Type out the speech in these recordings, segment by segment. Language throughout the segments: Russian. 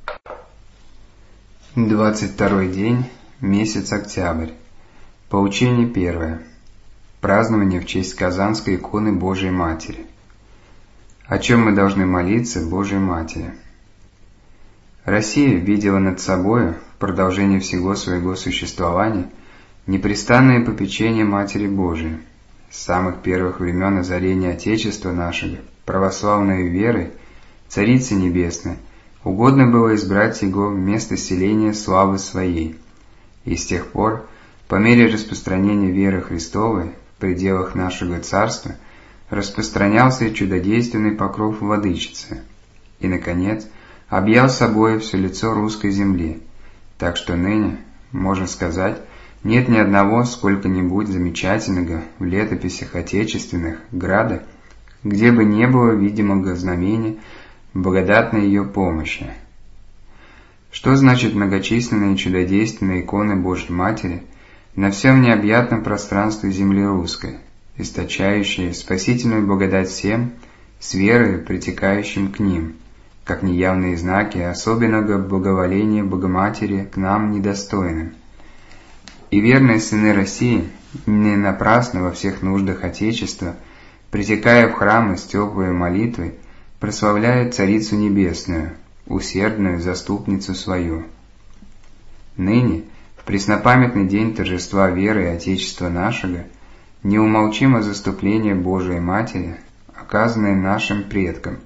22 день, месяц октябрь. Поучение первое. Празднование в честь Казанской иконы Божией Матери. О чем мы должны молиться Божией Матери? Россия видела над собою в продолжении всего своего существования непрестанное попечение Матери Божией. С самых первых времен озарения Отечества нашего, православной верой, Царицы Небесной, угодно было избрать его место селения славы своей. И с тех пор, по мере распространения веры Христовой в пределах нашего царства, распространялся и чудодейственный покров Владычицы, и, наконец, объял собой все лицо русской земли, так что ныне, можно сказать, нет ни одного сколько-нибудь замечательного в летописях отечественных града, где бы не было видимого знамения благодатной ее помощи. Что значит многочисленные чудодейственные иконы Божьей Матери на всем необъятном пространстве земли русской, источающие спасительную благодать всем, с верой притекающим к ним, как неявные знаки особенного благоволения Богоматери к нам недостойным? И верные сыны России не напрасно во всех нуждах Отечества, притекая в храмы с теплой молитвой, прославляют Царицу Небесную, усердную заступницу свою. Ныне, в преснопамятный день торжества веры и Отечества нашего, неумолчимо заступление Божией Матери, оказанное нашим предкам.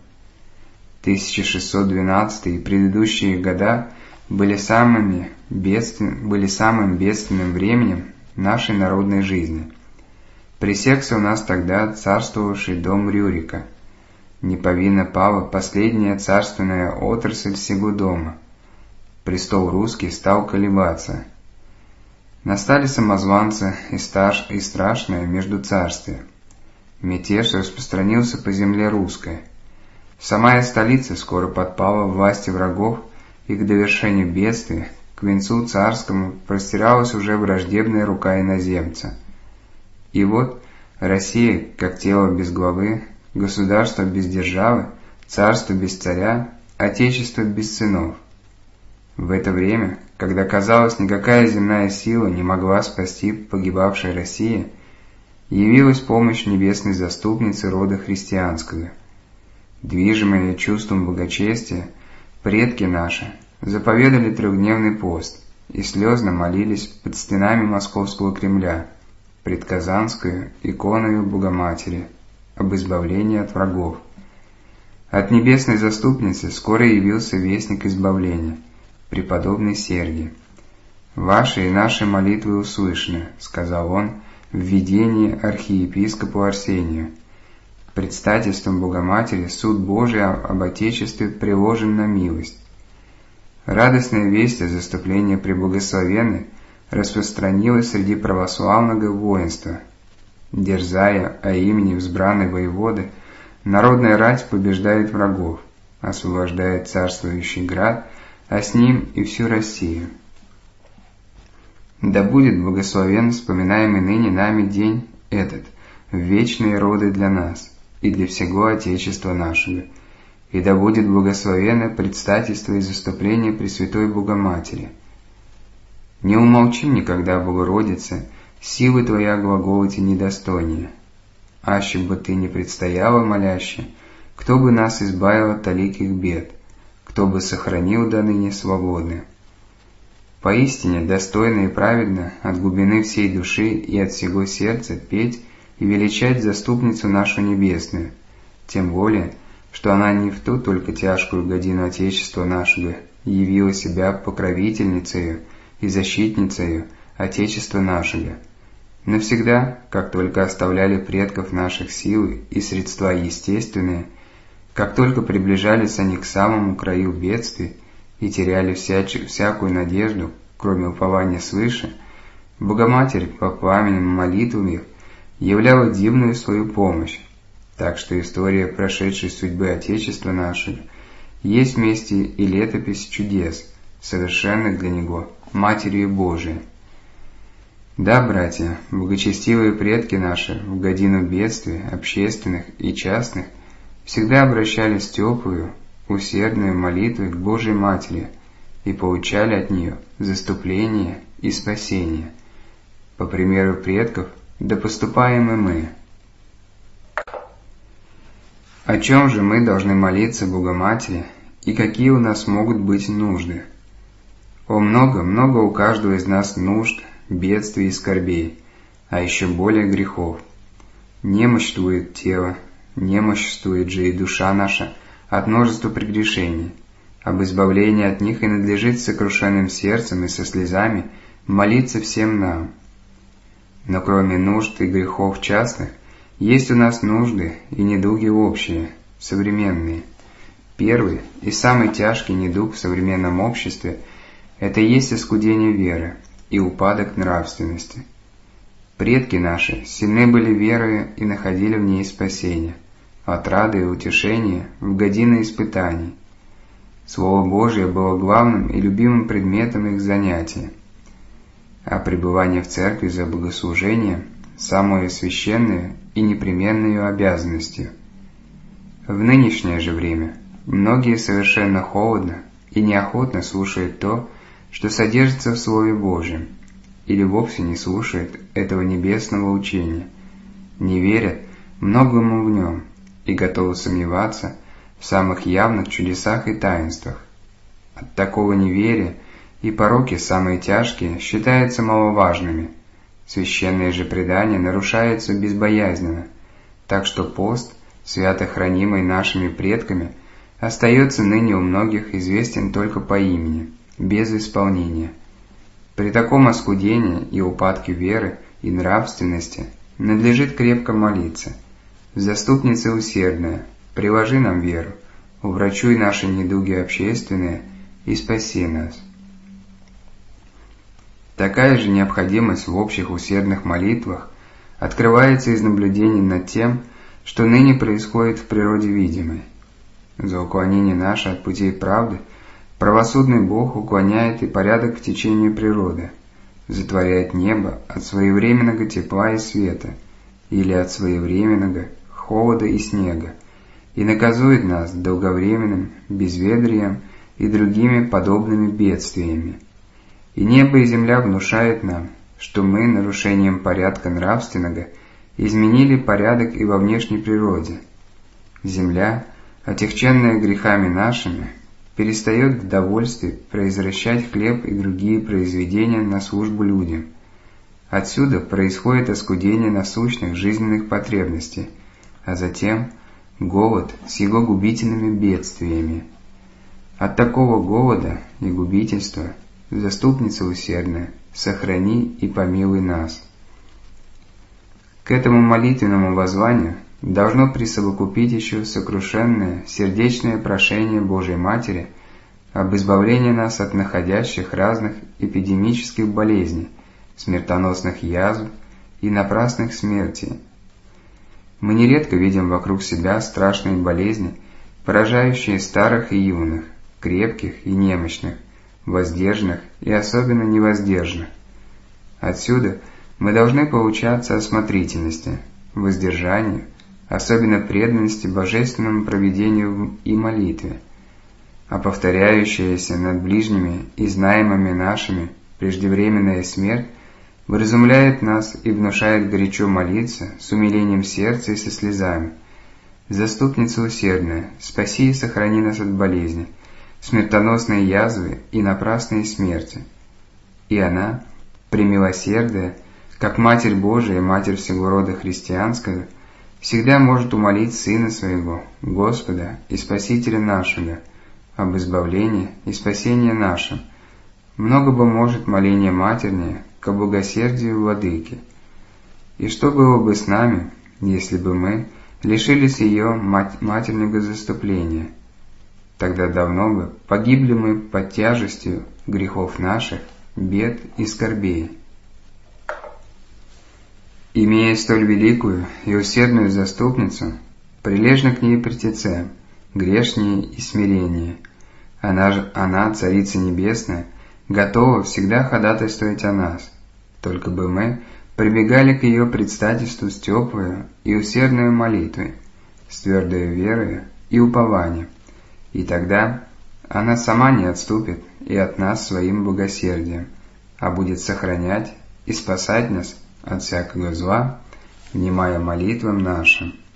1612 и предыдущие года были самым бедственным временем нашей народной жизни. Пресекся у нас тогда царствовавший дом Рюрика. Неповинно пала последняя царственная отрасль сего дома. Престол русский стал колебаться. Настали самозванцы и страшное междуцарствие. Мятеж распространился по земле русской. Самая столица скоро подпала в власти врагов, и к довершению бедствия, к венцу царскому, простиралась уже враждебная рука иноземца. И вот Россия, как тело без главы, государство без державы, царство без царя, отечество без сынов. В это время, когда, казалось, никакая земная сила не могла спасти погибавшей России, явилась помощь небесной заступницы рода христианского. Движимые чувством благочестия, предки наши заповедали трехдневный пост и слезно молились под стенами Московского Кремля пред Казанскую иконою Богоматери об избавлении от врагов. От небесной заступницы скоро явился вестник избавления, преподобный Сергий. «Ваши и наши молитвы услышаны», — сказал он в видении архиепископу Арсению. «Предстательством Богоматери суд Божий об Отечестве приложен на милость». Радостная весть о заступлении Преблагословенной распространилась среди православного воинства. Дерзая о имени взбранной воеводы, народная рать побеждает врагов, освобождает царствующий град, а с ним и всю Россию. Да будет благословен вспоминаемый ныне нами день этот в вечные роды для нас и для всего Отечества нашего, и да будет благословенно предстательство и заступление Пресвятой Богоматери. Не умолчим никогда, Богородице, силы Твоя глаголоти недостойнее. Аще бы Ты не предстояла моляще, кто бы нас избавил от таликих бед, кто бы сохранил до ныне свободны. Поистине достойно и праведно от глубины всей души и от всего сердца петь и величать заступницу нашу небесную, тем более, что она не в ту только тяжкую годину Отечества нашего явила себя покровительницею и защитницею Отечества нашего. Навсегда, как только оставляли предков наших силы и средства естественные, как только приближались они к самому краю бедствий и теряли всякую надежду, кроме упования свыше, Богоматерь по пламенным молитвам их являла дивную свою помощь, так что история прошедшей судьбы Отечества нашего есть вместе и летопись чудес, совершенных для него Матерью Божией. Да, братья, благочестивые предки наши в годину бедствий, общественных и частных, всегда обращались теплую, усердную молитву к Божьей Матери и получали от нее заступление и спасение. По примеру предков, да поступаем и мы. О чем же мы должны молиться Богоматери и какие у нас могут быть нужды? О, много у каждого из нас нужд, бедствий и скорбей, а еще более грехов. Немощствует тело, немощствует же и душа наша от множества прегрешений. Об избавлении от них и надлежит с сокрушенным сердцем и со слезами молиться всем нам. Но кроме нужд и грехов частных, есть у нас нужды и недуги общие, современные. Первый и самый тяжкий недуг в современном обществе – это и есть оскудение веры и упадок нравственности. Предки наши сильны были верою и находили в ней спасение, отрады и утешение в годины испытаний. Слово Божие было главным и любимым предметом их занятия, а пребывание в церкви за богослужением – самую священную и непременную обязанностью. В нынешнее же время многие совершенно холодно и неохотно слушают то, что содержится в Слове Божьем, или вовсе не слушают этого небесного учения, не верят многому в нем и готовы сомневаться в самых явных чудесах и таинствах. От такого неверия и пороки самые тяжкие считаются маловажными, священные же предания нарушаются безбоязненно, так что пост, свято хранимый нашими предками, остается ныне у многих известен только по имени, без исполнения. При таком оскудении и упадке веры и нравственности надлежит крепко молиться. Заступница усердная, приложи нам веру, уврачуй наши недуги общественные и спаси нас. Такая же необходимость в общих усердных молитвах открывается из наблюдений над тем, что ныне происходит в природе видимой. За уклонение наше от путей правды правосудный Бог уклоняет и порядок к течению природы, затворяет небо от своевременного тепла и света, или от своевременного холода и снега, и наказует нас долговременным безветрием и другими подобными бедствиями. И небо и земля внушают нам, что мы нарушением порядка нравственного изменили порядок и во внешней природе. Земля, отягченная грехами нашими, перестает в довольстве произвращать хлеб и другие произведения на службу людям. Отсюда происходит оскудение насущных жизненных потребностей, а затем голод с его губительными бедствиями. От такого голода и губительства, заступница усердная, сохрани и помилуй нас. К этому молитвенному воззванию должно присовокупить еще сокрушенное сердечное прошение Божией Матери об избавлении нас от находящих разных эпидемических болезней, смертоносных язв и напрасных смертей. Мы нередко видим вокруг себя страшные болезни, поражающие старых и юных, крепких и немощных, воздержанных и особенно невоздержанных. Отсюда мы должны поучаться осмотрительности, воздержанию, особенно преданности божественному провидению и молитве, а повторяющаяся над ближними и знаемыми нашими преждевременная смерть вразумляет нас и внушает горячо молиться с умилением сердца и со слезами. Заступница усердная, спаси и сохрани нас от болезни, смертоносной язвы и напрасной смерти. И она, премилосердная, как Матерь Божия и Матерь всего рода христианского, всегда может умолить Сына Своего, Господа и Спасителя нашего, об избавлении и спасении нашем. Много бы может моление матернее ко богосердию Владыки. И что было бы с нами, если бы мы лишились ее матерного заступления? Тогда давно бы погибли мы под тяжестью грехов наших, бед и скорбей. Имея столь великую и усердную заступницу, прилежно к ней притецем, грешнее и смирение. Она, Царица Небесная, готова всегда ходатайствовать о нас, только бы мы прибегали к ее предстательству с теплою и усердной молитвой, с твердой верою и упованием, И тогда она сама не отступит и от нас своим богосердием, а будет сохранять и спасать нас от всякого зла, внимая молитвам нашим.